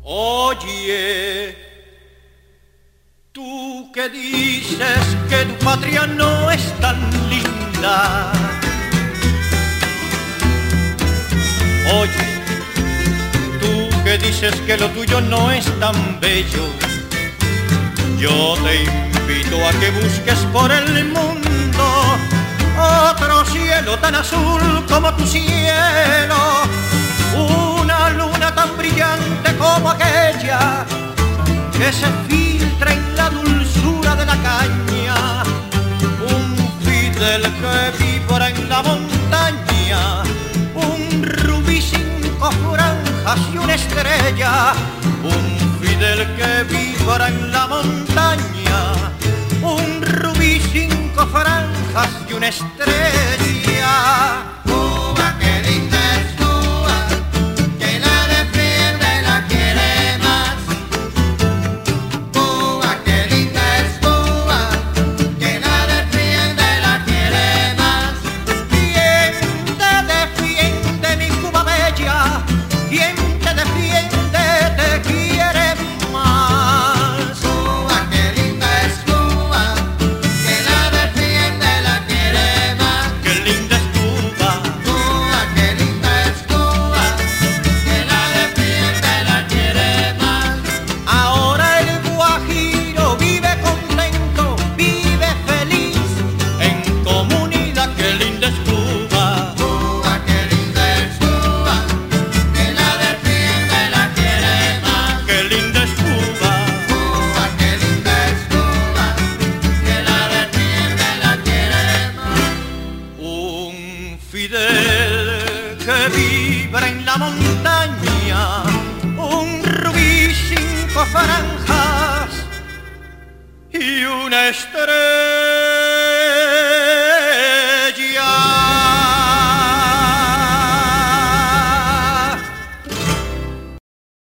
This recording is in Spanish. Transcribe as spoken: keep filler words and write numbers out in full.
Oye, tú que dices que tu patria no es tan linda. Oye, tú que dices que lo tuyo no es tan bello. Yo te invito a que busques por el mundo otro cielo tan azul como tu cielo, una luna tan brillante como aquella que se filtra en la dulzura de la caña, un Fidel que vibra en la montaña, un rubí cinco franjas y una estrella, un Fidel que vibra en la montaña, un rubí cinco franjas y una estrella. Cuba, qué linda es Cuba, que la defiende la quiere más. Cuba, qué linda es Cuba, que la defiende la quiere más. ¿Quién te defiende, mi Cuba bella? ¿Quién te defiende, te quiere más? Cuba, qué linda es Cuba, que la defiende la quiere más. Qué linda es Cuba. Cuba, qué linda es Cuba, que la defiende la quiere más. Ahora el Guajiro vive contento, vive feliz, en comunidad. Qué linda es Cuba. Cuba, qué linda es Cuba, que la defiende la quiere más. Qué linda es Cuba. Cuba, qué linda es Cuba, que la defiende la quiere más. Un Fidel que vibra en la montaña, un rubí cinco franjas y una estrella.